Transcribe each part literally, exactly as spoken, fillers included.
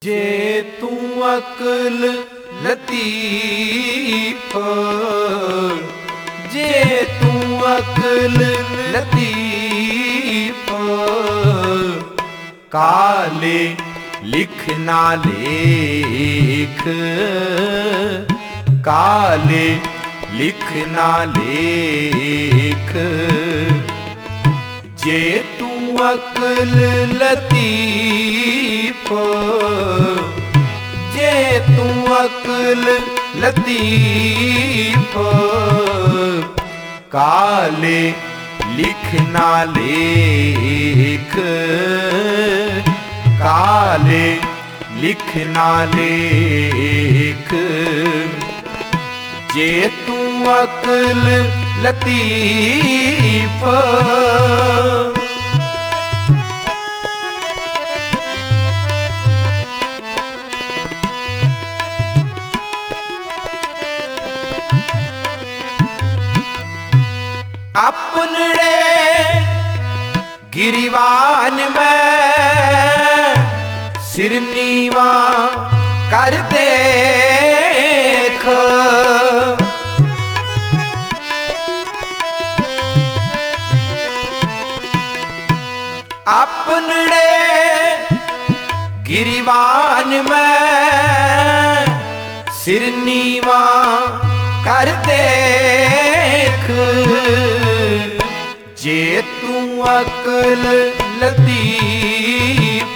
ਜੇ ਤੂੰ ਅਕਲ ਲਤੀਫ, ਜੇ ਤੂੰ ਅਕਲ ਲਤੀਫ, ਕਾਲੇ ਲਿਖ ਨਾ ਲੇਖ, ਕਾਲੇ ਲਿਖ ਨਾ ਲੇਖ। ਜੇ ਤੂੰ ਅਕਲ ਲਤੀਫ, ਜੇ ਤੂੰ ਅਕਲ ਲਤੀਫ, ਕਾਲੇ ਲਿਖ ਨਾ ਲੇਖ, ਕਾਲੇ ਲਿਖ ਨਾ ਲੇਖ। ਜੇ ਤੂੰ ਅਕਲ ਲਤੀਫ, अपने गिरिवान में सिर नीवा कर देख, अपने गिरिवान में सिर नीवा कर देख। जे तू अकल लतीफ,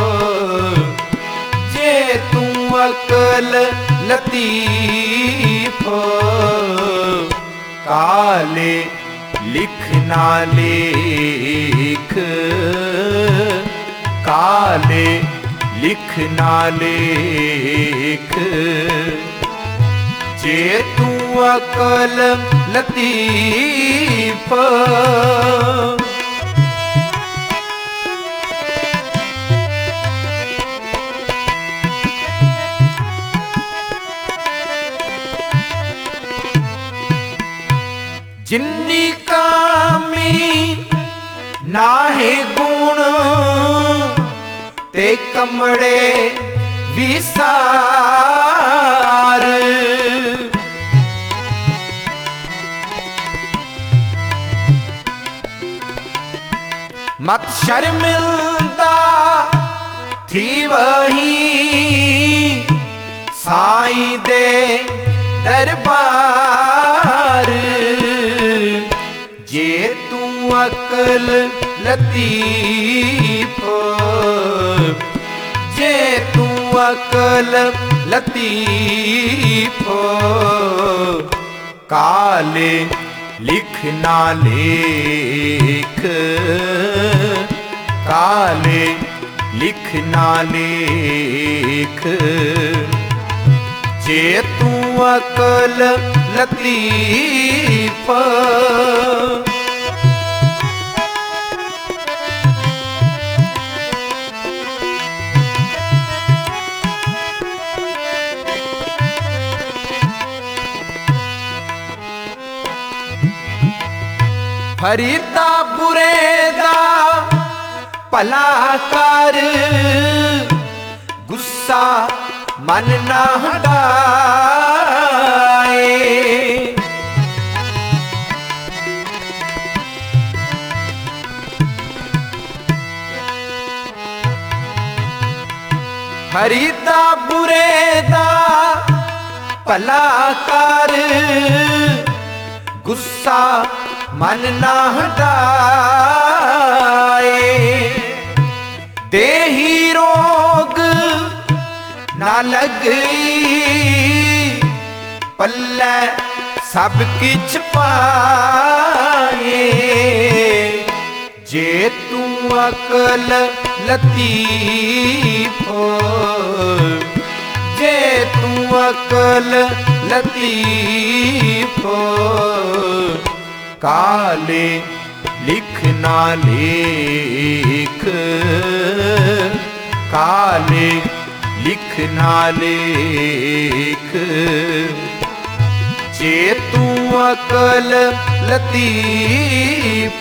जे तू अकल लतीफ, काले लिख ना लेख, काले लिख ना लेख। जे तू अकल लतीफ, जिन्नी कामी नाहे गुण ते कमड़े विसार, मत शर्मिंदा थी वही साईं दे दरबार। जे तू अकल लतीफ, जे तू अकल लतीफ, काले लिख ना लेख, काले लिख ना लेख। जे तू अकल लतीफ, फरीदा बुरे दा भला कर, गुस्सा मन ना हटाए। फरीदा बुरे दा भला कर, गुस्सा मन ना हटाए। देही रोग ना लगी, पल्ले सब किछ पाए। जे तू अकल लतीफ, जे तू अकल लतीफ, काले लिख ना लेख, काले लिख ना लेख। जे तू अकल लतीफ,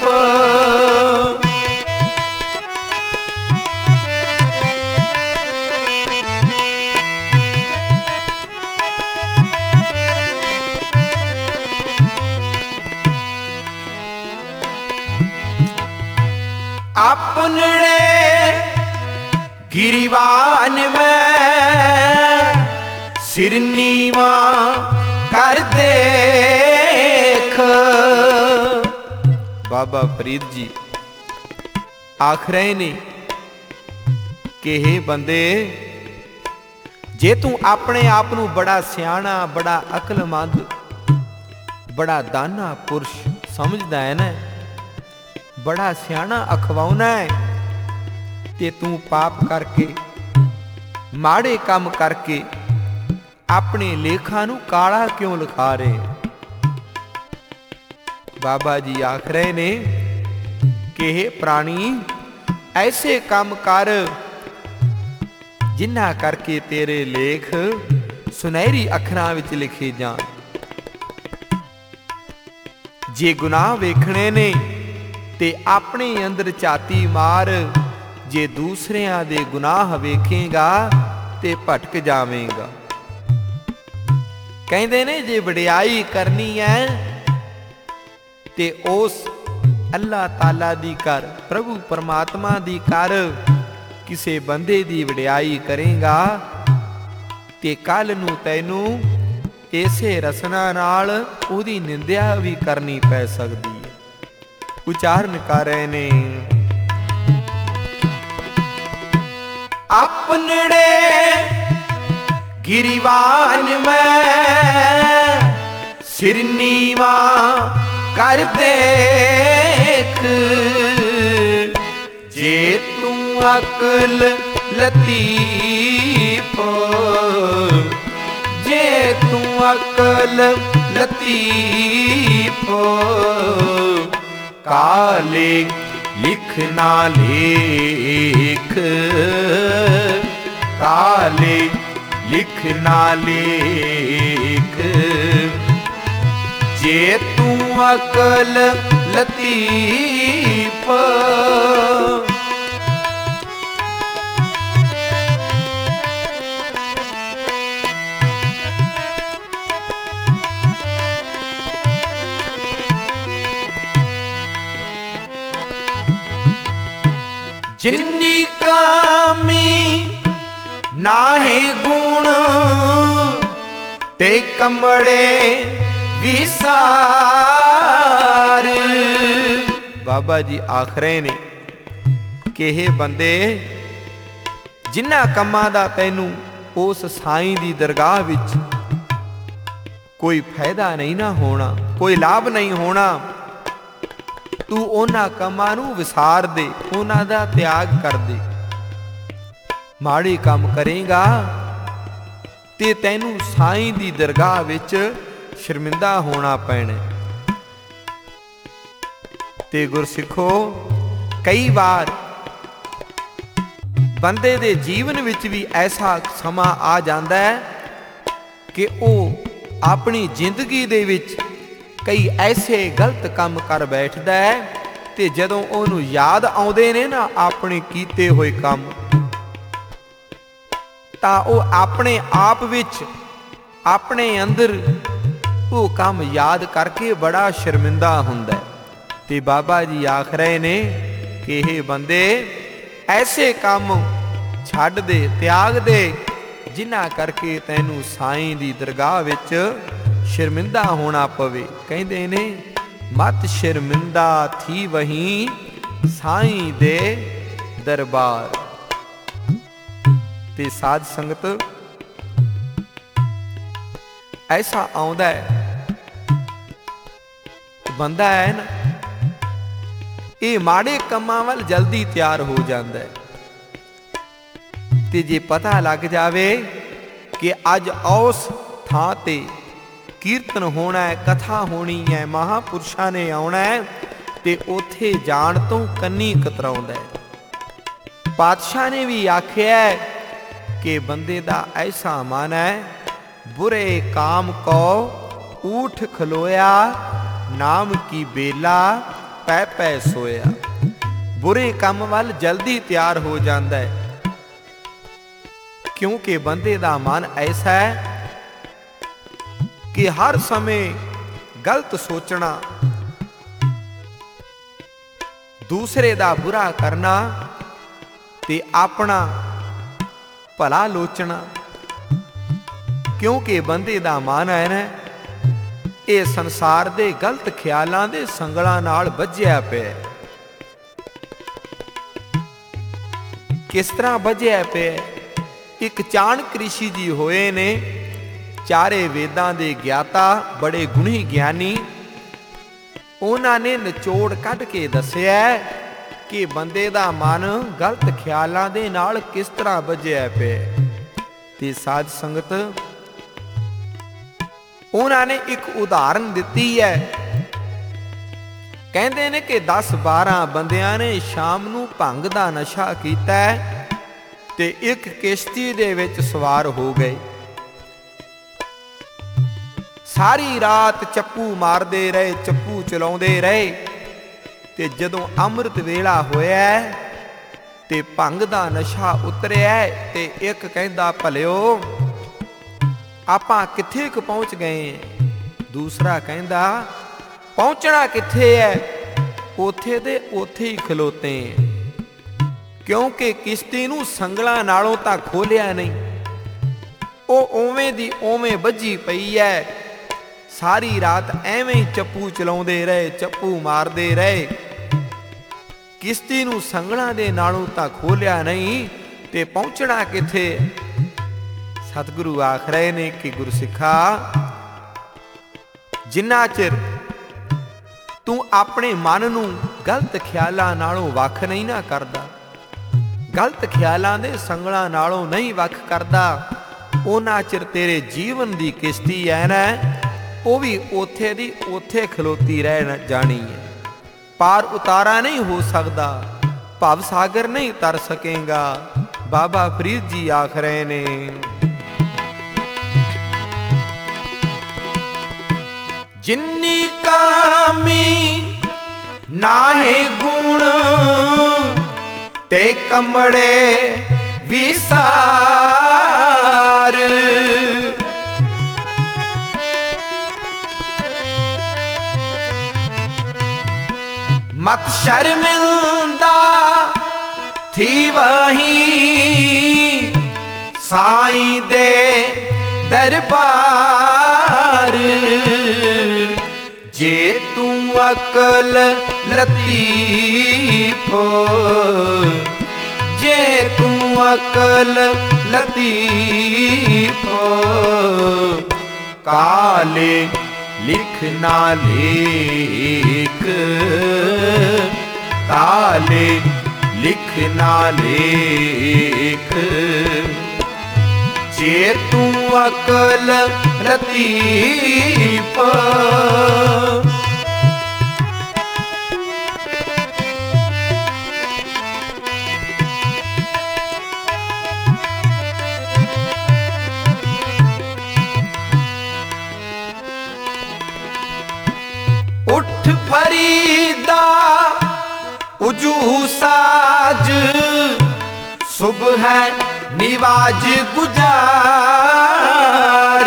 गिरिवान में सिर नीवा कर देख। बाबा फरीद जी आख रहे ने कि हे बंदे, जे तू अपने आप नू बड़ा सियाणा, बड़ा अकलमंद, बड़ा दाना पुरुष समझदा है ना, बड़ा सियाणा अखवाउना है, ते तू पाप करके माड़े काम करके अपने लेखा नू काला क्यों लिखा रहे। बाबा जी आख रहे ने कि हे प्राणी, ऐसे काम कर जिन्ना करके तेरे लेख सुनहरी अखरां विच लिखे जाण। जे गुनाह वेखणे ने ते अपने अंदर झाती मार, जे दूसरियां दे गुनाह वेखेगा ते भटक जावेगा। कहंदे ने जे वडियाई करनी है ते उस अल्लाह ताला दी कर, प्रभु परमात्मा दी कर। किसे बंदे दी वडियाई करेगा ते कल नू तैनू इसे रसना नाल उहदी निंदिया भी करनी पै सकदी है। उचारण कर रहे ने अपनड़े गिरिवान में सिर नीवा कर देख। जे तू अकल लतीफ, जे तू अकल लतीफ, काले लिख ना लेख, काले लिख ना लेख। जे तू अकल लतीफ, जिन्नी कामी नाहे गुण ते कमड़े विसार। बाबा जी आख रहे ने कि हे बंदे, जिन्ना कमां दा तैनू उस साईं दी दरगाह विच कोई फायदा नहीं ना होना, कोई लाभ नहीं होना, तू उन्हां कमां नू विसार दे, उन्हां दा त्याग कर दे। माड़े काम करेगा ते तैनू साईं दी दरगाह विच शर्मिंदा होना पैना। ते गुरसिखो, कई बार बंदे दे जीवन विच भी ऐसा समा आ जांदा है कि वह अपनी जिंदगी दे विच कई ऐसे गलत काम कर बैठदा है ते जदों उहनूं याद आउंदे ने ना अपने कीते होए काम, तां ओह अपने आप विच अपने अंदर वो काम याद करके बड़ा शर्मिंदा हुंदा है। ते बाबा जी आख रहे ने कि हे बंदे, ऐसे काम छड्ड दे, त्याग दे, जिन्हां करके तैनू साईं दी दरगाह विच शर्मिंदा होना पवे। कहंदे ने मत शर्मिंदा थी वहीं साईं दे दरबार। ते साध संगत ऐसा आउंदा है, बंदा है ना, ये माड़े कमां वल जल्दी तैयार हो जाता है। ते जे पता लग जावे कि अज उस थां ते कीर्तन होना है, कथा होनी है, महापुरुषां ने आउणा है, ते उत्थे जाण तो कन्नी कतराउंदा है। पातशाह ने भी आख्या है कि बंदे दा ऐसा मन है, बुरे काम को ऊठ खलोया, नाम की बेला पै पै सोया। बुरे काम वाल जल्दी तैयार हो जाता है, क्योंकि बंदे दा मन ऐसा है कि हर समय गलत सोचना, दूसरे दा बुरा करना ते अपना ਭਲਾ ਲੋਚਣਾ। ਕਿਉਂਕਿ ਬੰਦੇ ਦਾ ਮਨ ਹੈ ਨਾ, ਇਹ ਸੰਸਾਰ ਦੇ ਗਲਤ ਖਿਆਲਾਂ ਦੇ ਸੰਗਲਾਂ ਨਾਲ ਬੱਝਿਆ ਪਿਆ। ਕਿਸ ਤਰ੍ਹਾਂ ਬੱਝਿਆ ਪਿਆ? ਇੱਕ ਚਾਣਕ ਰਿਸ਼ੀ ਜੀ ਹੋਏ ਨੇ, ਚਾਰੇ ਵੇਦਾਂ ਦੇ ਗਿਆਤਾ, ਬੜੇ ਗੁਣੀ ਗਿਆਨੀ। ਉਹਨਾਂ ਨੇ ਨਿਚੋੜ ਕੱਢ ਕੇ ਦੱਸਿਆ ਕਿ ਬੰਦੇ ਦਾ ਮਨ ਗਲਤ ਖਿਆਲਾਂ ਦੇ ਨਾਲ ਕਿਸ ਤਰ੍ਹਾਂ ਬੱਝਿਆ ਪਿਆ। ਤੇ ਸਾਧ ਸੰਗਤ, ਉਹਨਾਂ ਨੇ ਇੱਕ ਉਦਾਹਰਨ ਦਿੱਤੀ ਹੈ। ਕਹਿੰਦੇ ਨੇ ਕਿ ਦਸ ਬਾਰਾਂ ਬੰਦਿਆਂ ਨੇ ਸ਼ਾਮ ਨੂੰ ਭੰਗ ਦਾ ਨਸ਼ਾ ਕੀਤਾ ਤੇ ਇੱਕ ਕਿਸ਼ਤੀ ਦੇ ਵਿੱਚ ਸਵਾਰ ਹੋ ਗਏ। ਸਾਰੀ ਰਾਤ ਚੱਪੂ ਮਾਰਦੇ ਰਹੇ, ਚੱਪੂ ਚਲਾਉਂਦੇ ਰਹੇ। ਤੇ ਜਦੋਂ ਅੰਮ੍ਰਿਤ ਵੇਲਾ ਹੋਇਆ ਤੇ ਭੰਗ ਦਾ ਨਸ਼ਾ ਉਤਰਿਆ ਤੇ ਇੱਕ ਕਹਿੰਦਾ, ਭਲਿਓ ਆਪਾਂ ਕਿੱਥੇ ਕੁ ਪਹੁੰਚ ਗਏ? ਦੂਸਰਾ ਕਹਿੰਦਾ, ਪਹੁੰਚਣਾ ਕਿੱਥੇ ਹੈ, ਉੱਥੇ ਦੇ ਉੱਥੇ ਹੀ ਖਲੋਤੇ। ਕਿਉਂਕਿ ਕਿਸ਼ਤੀ ਨੂੰ ਸੰਗਲਾਂ ਨਾਲੋਂ ਤਾਂ ਖੋਲਿਆ ਨਹੀਂ, ਉਹ ਉਵੇਂ ਦੀ ਉਵੇਂ ਬੱਝੀ ਪਈ ਹੈ। ਸਾਰੀ ਰਾਤ ਐਵੇਂ ਹੀ ਚੱਪੂ ਚਲਾਉਂਦੇ ਰਹੇ, ਚੱਪੂ ਮਾਰਦੇ ਰਹੇ। ਕਿਸ਼ਤੀ ਨੂੰ ਸੰਗਲਾਂ ਦੇ ਨਾਲੋਂ ਤਾਂ ਖੋਲਿਆ ਨਹੀਂ ਤੇ ਪਹੁੰਚਣਾ ਕਿੱਥੇ? ਸਤਿਗੁਰੂ ਆਖ ਰਹੇ ਨੇ ਕਿ ਗੁਰਸਿੱਖਾ, ਜਿੰਨਾ ਚਿਰ ਤੂੰ ਆਪਣੇ ਮਨ ਨੂੰ ਗਲਤ ਖਿਆਲਾਂ ਨਾਲੋਂ ਵੱਖ ਨਹੀਂ ਨਾ ਕਰਦਾ, ਗਲਤ ਖਿਆਲਾਂ ਦੇ ਸੰਗਲਾਂ ਨਾਲੋਂ ਨਹੀਂ ਵੱਖ ਕਰਦਾ, ਉਹਨਾਂ ਚਿਰ ਤੇਰੇ ਜੀਵਨ ਦੀ ਕਿਸ਼ਤੀ ਹੈ ਨਾ, ਉਹ ਵੀ ਉੱਥੇ ਦੀ ਉੱਥੇ ਖਲੋਤੀ ਰਹਿ ਜਾਣੀ ਹੈ। ਪਾਰ ਉਤਾਰਾ ਨਹੀਂ ਹੋ ਸਕਦਾ, ਭਵ ਸਾਗਰ ਨਹੀਂ ਤਰ ਸਕੇਗਾ। ਬਾਬਾ ਫਰੀਦ ਜੀ ਆਖ ਰਹੇ ਨੇ, ਜਿੰਨੀ ਕਾਮੀ ਨਾਹੇ ਗੁਣ ਤੇ ਕਮੜੇ ਵਿਸਾਰ। ਮਤ ਸ਼ਰਮਿੰਦਾ ਥੀ ਵਹੀਂ ਸਾਈਂ ਦੇ ਦਰਬਾਰ। ਜੇ ਤੂੰ ਅਕਲ ਲਤੀਫ, ਜੇ ਤੂੰ ਅਕਲ ਲਤੀਫ, ਕਾਲੇ ਲਿਖ ਨਾ ਲੇਖ, ਕਾਲੇ ਲਿਖ ਨਾ ਲੇਖ। ਜੇ ਤੂੰ ਅਕਲ ਲਤੀਫ, ਉੱਠ ਫਰੀਦਾ ਉਜੂ ਸਾਜ, ਸੁਬਹ ਨਿਵਾਜ ਗੁਜ਼ਾਰ।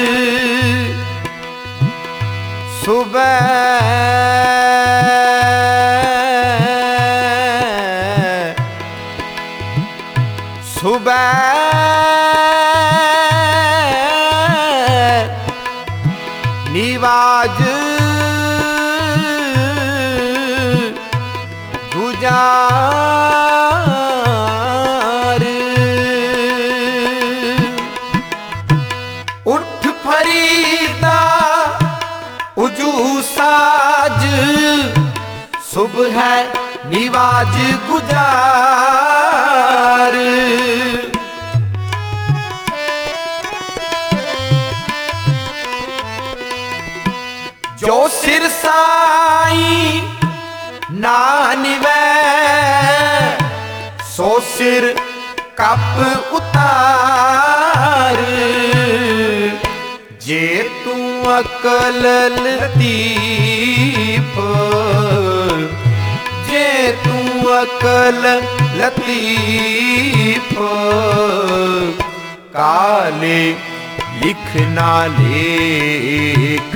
ਸੁਬਹ ਸੁਬਹ ਨਿਵਾਜ ਗੁਜ਼ਾਰ। ਉੱਠ ਫਰੀਦਾ ਉਜੂ ਸਾਜ, ਸੁਬਹ ਨਿਵਾਜ ਗੁਜ਼ਾਰ। ਜੋ ਸਿਰ ਸਾਈਂ ਨਾ ਨਿਵੈ, ਸੋ ਸਿਰ ਕੱਪ ਉਤਾਰ। ਜੇ ਤੂੰ ਅਕਲ ਲਤੀਫ, ਜੇ ਤੂੰ ਅਕਲ ਲਤੀਫ, ਕਾਲੇ ਲਿਖ ਨਾ ਲੇਖ,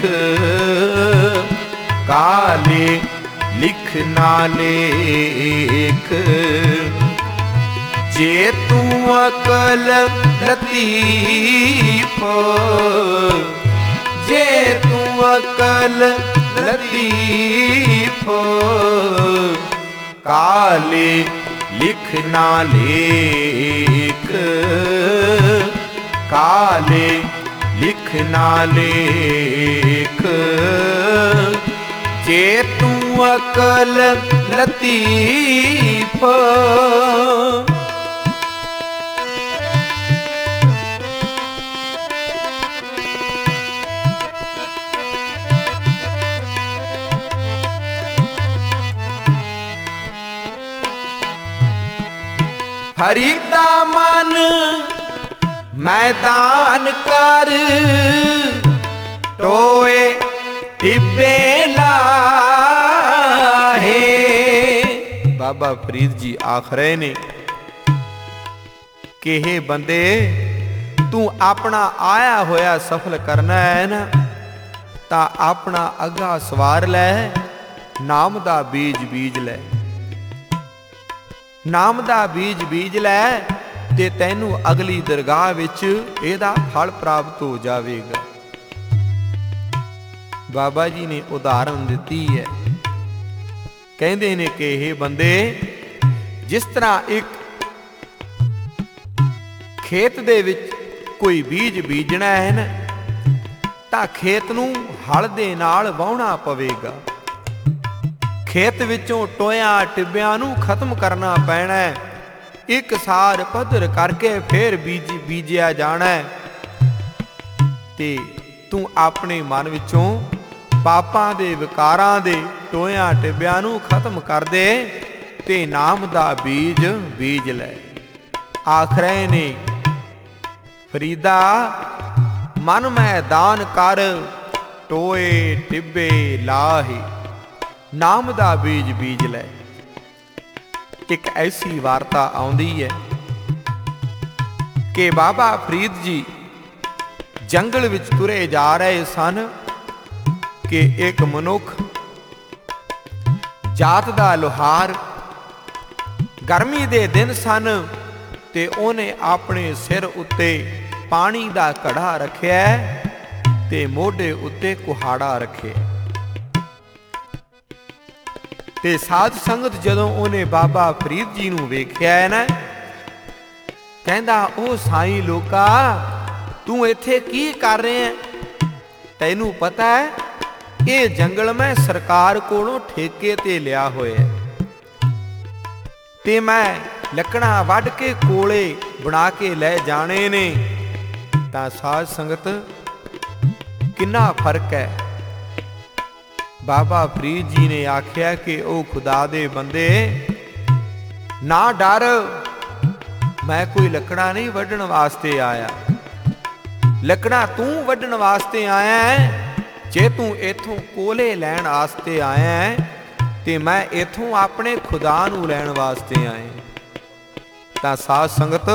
ਕਾਲੇ ਲਿਖ ਨਾ ਲੇਖ। जे तू अकल लतीफ, जे तू अकल लतीफ, काले लिख ना लेख, काले लिख ना लेख, जे तू अकल लतीफ। फरीदा मन मैदान कर, टोए टिब्बे लाहे। बाबा फरीद जी आख रहे ने कि हे बंदे, तू अपना आया होया सफल करना है ना, तां अपना अगा सवार लै, नाम दा बीज बीज लै। नाम दा बीज बीज लै ते तैनू अगली दरगाह विच ਇਹਦਾ फल प्राप्त हो जावेगा। बाबा जी ने उदाहरण दिती है, कहंदे ने कि हे बंदे, जिस तरह एक खेत दे विच कोई बीज बीजना है ना, तां खेत नू हल दे नाल वाहना पवेगा। खेत विचों टोयां टिब्बियां नू खत्म करना पैना है, एक सार पद्धर करके फिर बीज बीजिया जाना है। ते तू अपने मन विचों पापां दे विकारां दे टोयां टिब्बियां नू खत्म कर दे ते नाम दा बीज बीज लै। आख रहे ने फरीदा, मन मैदान कर, टोए टिब्बे लाहे, नाम दा बीज बीज लै। एक ऐसी वार्ता आउंदी है कि बाबा फरीद जी जंगल विच तुरे जा रहे सन कि एक मनुख जात दा लोहार, गर्मी दे दिन सन ते ओने अपने सिर उत्ते पानी दा घड़ा रखिया ते मोढे उत्ते कुहाड़ा रखिया। ते साध संगत जदों ओने बाबा फरीद जी नूं वेखिया है ना, कहंदा, ओ साईं लोका, तू इत्थे की कर रहे हैं? तैनू पता है ये जंगल मैं सरकार कोलों ठेके ते लिया होया ते मैं लकड़ा वढ के कोले बना के लै जाने ने। तां साध संगत किन्ना फर्क है। बाबा फरीद जी ने आख्या कि ओ खुदा दे बंदे, ना डर, मैं कोई लकड़ा नहीं वढण वास्ते आया। लकड़ा तू वढण वास्ते आया है, जे तू इथों कोले लैण वास्ते आया है ते मैं इथों अपने खुदा नूं लैण वास्ते आया। तां साध संगत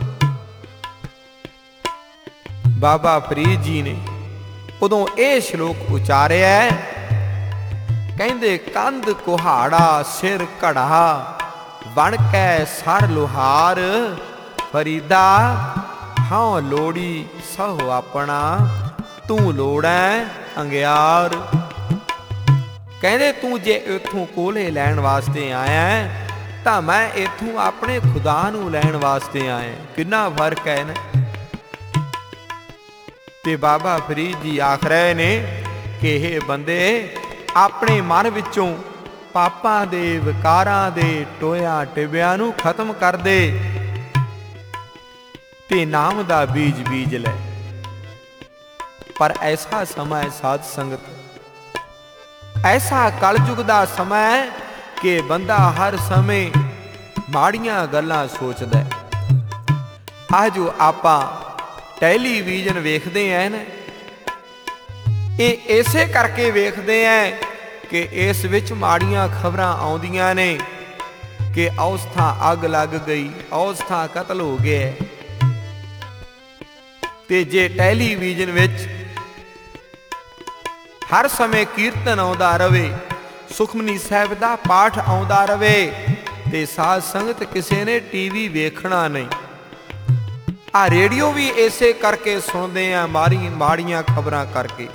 बाबा फरीद जी ने उदों यह श्लोक उचारिया है, कहंदे, कंध कुहाड़ा सिर घड़ा, बन कै सर लोहार, फरीदा हाँ लोड़ी सहो अपना, तू लोड़ै अंगियार। कहंदे, तू जे इथों कोले लैण वास्ते आया है तां मैं इथों अपने खुदा नूं लैण वास्ते आया। किन्ना फर्क है ना। ते बाबा फरीद जी आख रहे ने कि हे बंदे, अपने मन विचों पापां दे विकारां दे टोयां टिब्बियां नूं खत्म कर दे ते नाम दा बीज बीज लै। पर ऐसा समय साध संगत, ऐसा कलयुग दा समय कि बंदा हर समय माड़ियां गल्लां सोचदा है। आ जो आपां टैलीविजन वेखदे हैं ना, ਇਹ ਇਸੇ ਕਰਕੇ ਵੇਖਦੇ ਐ ਕਿ ਇਸ ਵਿੱਚ ਮਾੜੀਆਂ ਖਬਰਾਂ ਆਉਂਦੀਆਂ ਨੇ ਕਿ ਉਸ ਥਾਂ ਅੱਗ ਲੱਗ ਗਈ, ਉਸ ਥਾਂ ਕਤਲ ਹੋ ਗਿਆ। ਤੇ ਜੇ ਟੈਲੀਵਿਜ਼ਨ ਵਿੱਚ ਹਰ ਸਮੇਂ ਕੀਰਤਨ ਆਉਂਦਾ ਰਵੇ, ਸੁਖਮਨੀ ਸਾਹਿਬ ਦਾ ਪਾਠ ਆਉਂਦਾ ਰਵੇ ਤੇ ਸਾਧ ਸੰਗਤ ਕਿਸੇ ਨੇ ਟੀਵੀ ਵੇਖਣਾ ਨਹੀਂ। ਆ ਰੇਡੀਓ ਵੀ ਇਸੇ ਕਰਕੇ ਸੁਣਦੇ ਆ, ਮਾਰੀ ਮਾੜੀਆਂ ਖਬਰਾਂ ਕਰਕੇ।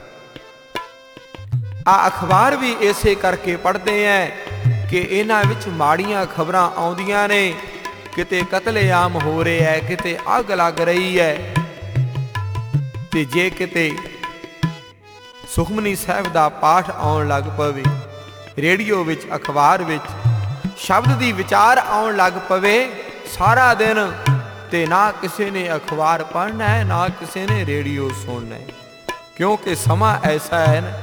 ਆ ਅਖਬਾਰ ਵੀ ਇਸੇ ਕਰਕੇ ਪੜ੍ਹਦੇ ਆ ਕਿ ਇਹਨਾਂ ਵਿੱਚ ਮਾੜੀਆਂ ਖਬਰਾਂ ਆਉਂਦੀਆਂ ਨੇ। ਕਿਤੇ ਕਤਲੇਆਮ ਹੋ ਰਿਹਾ ਹੈ, ਕਿਤੇ ਅੱਗ ਲੱਗ ਰਹੀ ਹੈ। ਤੇ ਜੇ ਕਿਤੇ ਸੁਖਮਨੀ ਸਾਹਿਬ ਦਾ ਪਾਠ ਆਉਣ ਲੱਗ ਪਵੇ, ਰੇਡੀਓ ਵਿੱਚ, ਅਖਬਾਰ ਵਿੱਚ ਸ਼ਬਦ ਦੀ ਵਿਚਾਰ ਆਉਣ ਲੱਗ ਪਵੇ ਸਾਰਾ ਦਿਨ, ਤੇ ਨਾ ਕਿਸੇ ਨੇ ਅਖਬਾਰ ਪੜ੍ਹਨਾ ਹੈ, ਨਾ ਕਿਸੇ ਨੇ ਰੇਡੀਓ ਸੁਣਨਾ ਹੈ, ਕਿਉਂਕਿ ਸਮਾਂ ਐਸਾ ਹੈ ਨਾ।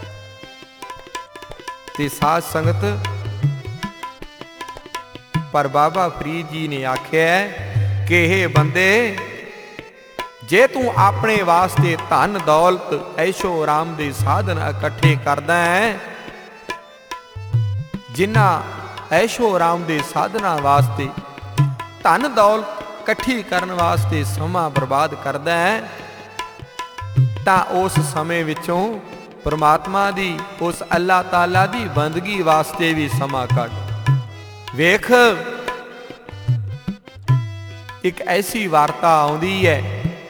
ਤੇ ਸਾਧ ਸੰਗਤ, ਪਰ ਬਾਬਾ ਫਰੀਦ ਜੀ ਨੇ ਆਖਿਆ ਕਿ ਇਹ ਬੰਦੇ, ਜੇ ਤੂੰ ਆਪਣੇ ਵਾਸਤੇ ਧਨ ਦੌਲਤ ਐਸ਼ੋ ਆਰਾਮ ਦੇ ਸਾਧਨ ਇਕੱਠੇ ਕਰਦਾ ਹੈ, ਜਿਨ੍ਹਾਂ ਐਸ਼ੋ ਆਰਾਮ ਦੇ ਸਾਧਨਾਂ ਵਾਸਤੇ, ਧਨ ਦੌਲਤ ਇਕੱਠੀ ਕਰਨ ਵਾਸਤੇ ਸਮਾਂ ਬਰਬਾਦ ਕਰਦਾ ਹੈ, ਤਾਂ ਉਸ ਸਮੇਂ ਵਿੱਚੋਂ ਪਰਮਾਤਮਾ ਦੀ, ਉਸ ਅੱਲਾਹ ਤਾਲਾ ਦੀ ਬੰਦਗੀ ਵਾਸਤੇ ਵੀ ਸਮਾਂ ਕੱਢ। ਵੇਖ, ਇੱਕ ਐਸੀ ਵਾਰਤਾ ਆਉਂਦੀ ਹੈ,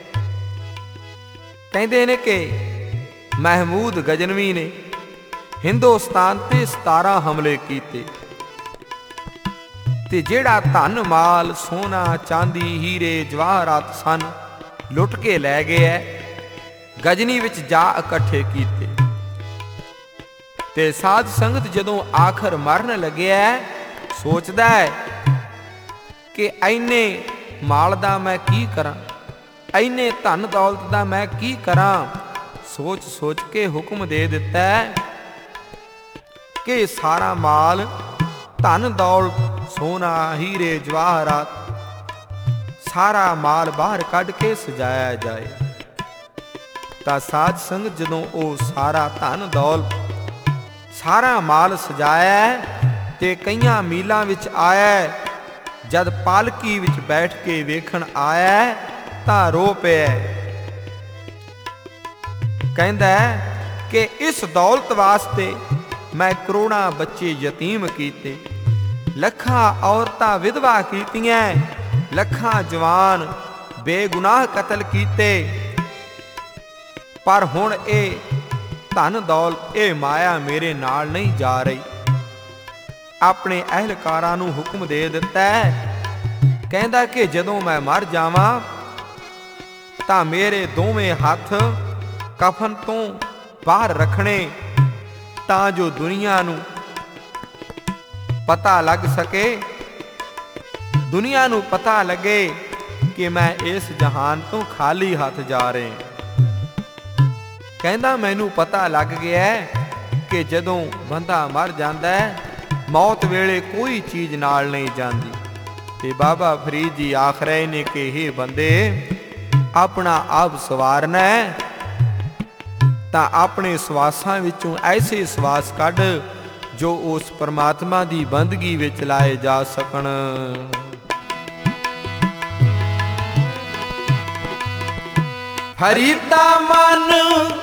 ਕਹਿੰਦੇ ਨੇ ਕਿ ਮਹਿਮੂਦ ਗਜਨਵੀ ਨੇ ਹਿੰਦੁਸਤਾਨ ਤੇ ਸਤਾਰਾਂ ਹਮਲੇ ਕੀਤੇ, ਤੇ ਜਿਹੜਾ ਧਨ ਮਾਲ, ਸੋਨਾ ਚਾਂਦੀ, ਹੀਰੇ ਜਵਾਹਰਾਤ ਸਨ, ਲੁੱਟ ਕੇ ਲੈ ਗਏ, ਗਜਨੀ ਵਿੱਚ ਜਾ ਇਕੱਠੇ ਕੀਤੇ। ਤੇ ਸਾਧ ਸੰਗਤ ਜਦੋਂ ਆਖਰ ਮਰਨ ਲੱਗਿਆ, ਸੋਚਦਾ ਹੈ ਕਿ ਐਨੇ ਮਾਲ ਦਾ ਮੈਂ ਕੀ ਕਰਾਂ, ਐਨੇ ਧਨ ਦੌਲਤ ਦਾ ਮੈਂ ਕੀ ਕਰਾਂ। ਸੋਚ ਸੋਚ ਕੇ ਹੁਕਮ ਦੇ ਦਿੱਤਾ ਕਿ ਸਾਰਾ ਮਾਲ, ਧਨ ਦੌਲਤ, ਸੋਨਾ ਹੀਰੇ ਜਵਾਹਰਾਤ, ਸਾਰਾ ਮਾਲ ਬਾਹਰ ਕੱਢ ਕੇ ਸਜਾਇਆ ਜਾਏ। ਤਾਂ ਸਾਧ ਸੰਗਤ ਜਦੋਂ ਉਹ ਸਾਰਾ ਧਨ ਦੌਲਤ, ਸਾਰਾ ਮਾਲ ਸਜਾਇਆ ਤੇ ਕਈਆਂ ਮੀਲਾਂ ਵਿੱਚ ਆਇਆ, ਜਦ ਪਾਲਕੀ ਵਿੱਚ ਬੈਠ ਕੇ ਵੇਖਣ ਆਇਆ ਤਾਂ ਰੋ ਪਿਆ। ਕਹਿੰਦਾ ਕਿ ਇਸ ਦੌਲਤ ਵਾਸਤੇ ਮੈਂ ਕਰੋੜਾਂ ਬੱਚੇ ਯਤੀਮ ਕੀਤੇ, ਲੱਖਾਂ ਔਰਤਾਂ ਵਿਧਵਾ ਕੀਤੀਆਂ, ਲੱਖਾਂ ਜਵਾਨ ਬੇਗੁਨਾਹ ਕਤਲ ਕੀਤੇ, ਪਰ ਹੁਣ ਇਹ ਧਨ ਦੌਲਤ, ਇਹ ਮਾਇਆ ਮੇਰੇ ਨਾਲ ਨਹੀਂ ਜਾ ਰਹੀ। ਆਪਣੇ ਅਹਿਲਕਾਰਾਂ ਨੂੰ ਹੁਕਮ ਦੇ ਦਿੱਤਾ, ਕਹਿੰਦਾ ਕਿ ਜਦੋਂ ਮੈਂ ਮਰ ਜਾਵਾਂ ਤਾਂ ਮੇਰੇ ਦੋਵੇਂ ਹੱਥ ਕਫਨ ਤੋਂ ਬਾਹਰ ਰੱਖਣੇ, ਤਾਂ ਜੋ ਦੁਨੀਆ ਨੂੰ ਪਤਾ ਲੱਗ ਸਕੇ, ਦੁਨੀਆ ਨੂੰ ਪਤਾ ਲੱਗੇ ਕਿ ਮੈਂ ਇਸ ਜਹਾਨ ਤੋਂ ਖਾਲੀ ਹੱਥ ਜਾ ਰਿਹਾ। ਕਹਿੰਦਾ ਮੈਨੂੰ ਪਤਾ ਲੱਗ ਗਿਆ ਕਿ ਜਦੋਂ ਬੰਦਾ ਮਰ ਜਾਂਦਾ ਹੈ, ਮੌਤ ਵੇਲੇ ਕੋਈ ਚੀਜ਼ ਨਾਲ ਨਹੀਂ ਜਾਂਦੀ। ਤੇ ਬਾਬਾ ਫਰੀਦ ਜੀ ਆਖ ਰਹੇ ਨੇ ਕਿ ਇਹ ਬੰਦੇ, ਆਪਣਾ ਆਪ ਸਵਾਰਨਾ ਹੈ ਤਾਂ ਆਪਣੇ ਸਵਾਸਾਂ ਵਿੱਚੋਂ ਐਸੇ ਸਵਾਸ ਕੱਢ ਜੋ ਉਸ ਪਰਮਾਤਮਾ ਦੀ ਬੰਦਗੀ ਵਿੱਚ ਲਾਏ ਜਾ ਸਕਣ। ਫਰੀਦਾ ਮਨ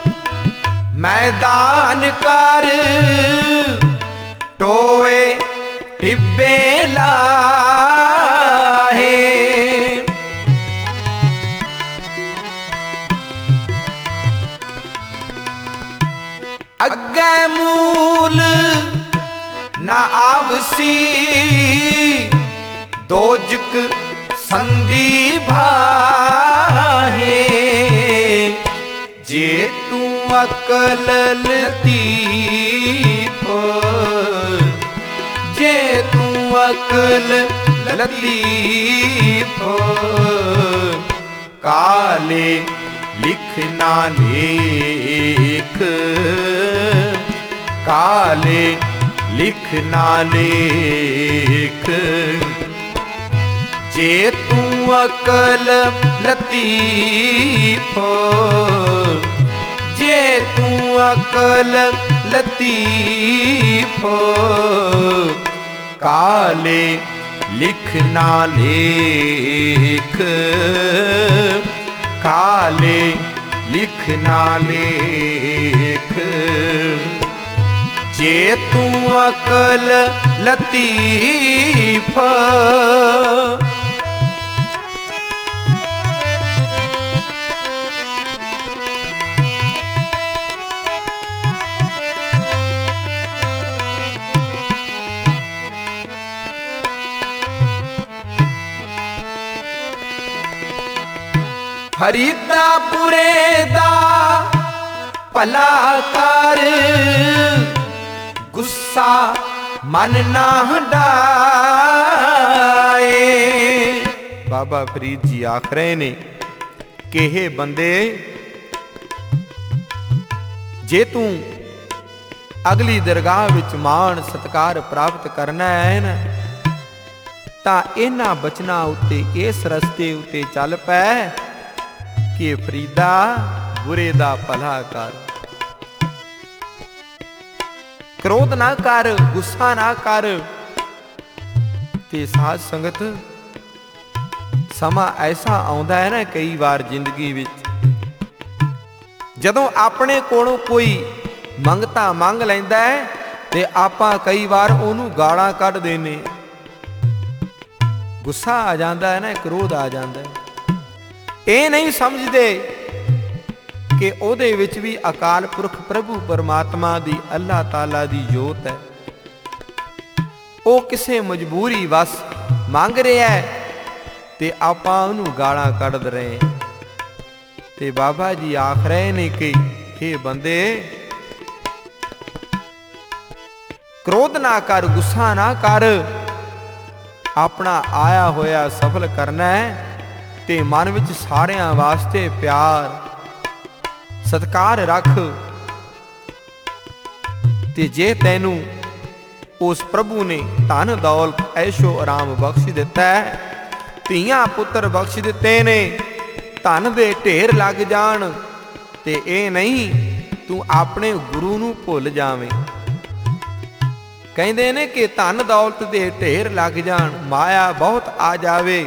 ਮੈਦਾਨ ਕਰ, ਟੋਏ ਟਿੱਬੇ ਲਾਹੇ, ਅੱਗੇ ਮੂਲ ਨਾ ਆਵਸੀ, ਦੋਜਕ ਸੰਦੀ ਭਾਹੇ, ਜੇ ਤੂੰ ਅਕਲ ਲਤੀਫ, ਜੇ ਤੂੰ ਅਕਲ ਲਤੀਫ, ਕਾਲੇ ਲਿਖ ਨਾ ਲੇਖ, ਕਾਲੇ ਲਿਖ ਨਾ ਲੇਖ, ਜੇ ਤੂੰ ਅਕਲ ਲਤੀਫ, ਜੇ ਤੂੰ ਅਕਲ ਲਤੀਫ, ਕਾਲੇ ਲਿਖ ਨਾ ਲੇਖ, ਕਾਲੇ ਲਿਖ ਨਾ ਲੇਖ, ਜੇ ਤੂੰ ਅਕਲ लतीफ। फरीदा पुरे दा भला कर, गुस्सा मन ना हटाए। बाबा फरीद जी आख रहे ने कि हे बंदे, जे तू अगली दरगाह विच मान सत्कार प्राप्त करना है ना, तां इन्हां बचनां उत्ते इस रस्ते उत्ते चल पै कि फरीदा बुरे दा भला कर। क्रोध ना कर, गुस्सा ना कर। ते साध संगत समा ऐसा आउंदा है ना कई बार जिंदगी विच, जदों अपने कोलों कोई मंगता मंग लैंदा है ते आपां कई बार ओनू गालां कढ देने। गुस्सा आ जांदा है ना, क्रोध आ जांदा है। ਇਹ नहीं समझते कि ਉਹਦੇ ਵਿੱਚ भी अकाल पुरख प्रभु परमात्मा दी अल्लाह ताला दी जोत है। ਉਹ ਕਿਸੇ मजबूरी वस ਮੰਗ ਰਿਹਾ है ਤੇ ਆਪਾਂ ਉਹਨੂੰ ਗਾਲਾਂ ਕੱਢ ਰਹੇ ਹਾਂ। ਤੇ ਬਾਬਾ ਜੀ ਆਖ ਰਹੇ ਨੇ ਕਿ हे ਬੰਦੇ, क्रोध ना कर, गुस्सा ना कर। अपना आया होया सफल करना है ते मन विच सारियां वास्ते प्यार सत्कार रख। ते जे तैनू उस प्रभु ने धन दौलत ऐशो आराम बख्श दिता है, धीआं पुत्र बख्श दिते ने, धन दे ढेर लग जाण ते ए नहीं तू अपने गुरु नू भुल जावें। कहंदे ने कि धन दौलत दे ढेर लग जाण, माया बहुत आ जावे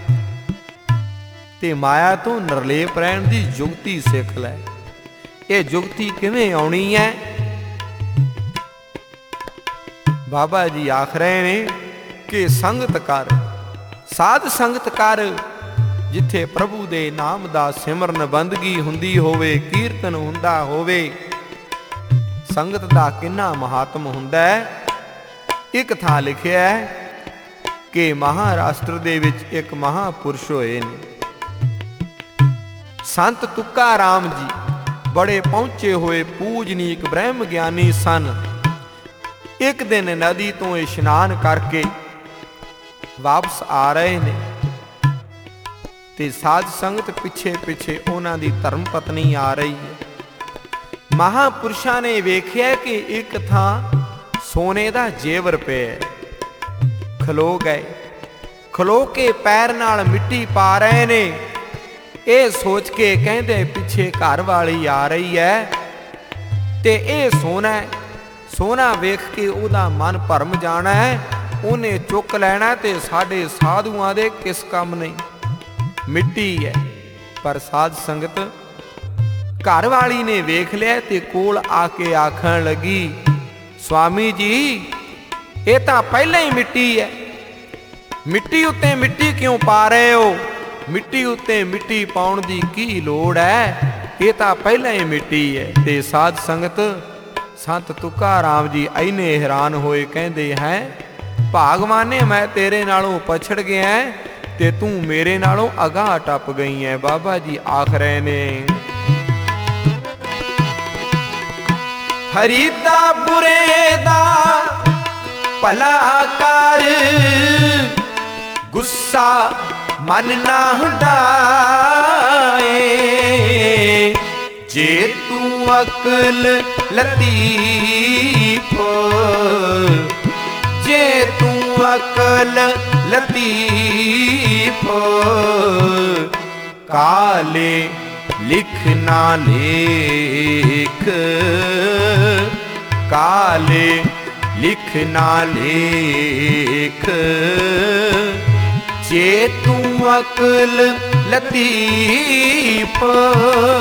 ते माया तो निर्लेप रहण दी जुगती सिख लै। ये जुगती किवें आउणी है? बाबा जी आख रहे ने कि संगत कर, साध संगत कर, जिथे प्रभु दे नाम दा सिमरन बंदगी हुंदी होवे, कीर्तन हुंदा होवे। संगत दा किन्ना महात्म हुंदा है। एक थां लिखिआ है कि महाराष्ट्र दे विच एक महापुरुष होए ने, संत तुका राम जी, बड़े पहुंचे हुए पूजनीक ब्रह्म ज्ञानी सन। एक दिन नदी तो इशनान करके वापस आ रहे ने ते साध संगत पिछे पिछे उन्हां दी धर्म पत्नी आ रही है। महापुरुषां ने वेखिया कि एक थां सोने दा जेवर पे है। खलो गए, खलो के पैर नाल मिट्टी पा रहे ने। ਇਹ सोच के कहते पिछे घर वाली आ रही है ते ਇਹ सोना सोना वेख के ਉਹਦਾ मन भरम जाना है, ਉਹਨੇ चुक लेना ते साडे साधुआं दे किस काम नहीं, मिट्टी है। पर साध संगत घर वाली ने वेख लिया ते कोल आके आखण लगी, स्वामी जी ये तां पहले ही मिट्टी है, मिट्टी उत्ते मिट्टी क्यों पा रहे हो? मिट्टी उत्ते मिट्टी पाउण दी की लोड़ है, ये तां पहले ही मिट्टी है। ते साध संगत संत तुका राम जी इन्ने हैरान होए, कहंदे हैं भागवाने मैं तेरे नालों पछड़ गया है ते तू मेरे नालों अगाह टप गई है। बाबा जी आख रहे ने, फरीदा बुरे दा भला कर, गुस्सा मन ना हटाए। जे तू अकल लतीफ, जे तू अकल लतीफ, काले लिख ना लेख, काले लिख ना लेख। जे तू अकल लतीफ,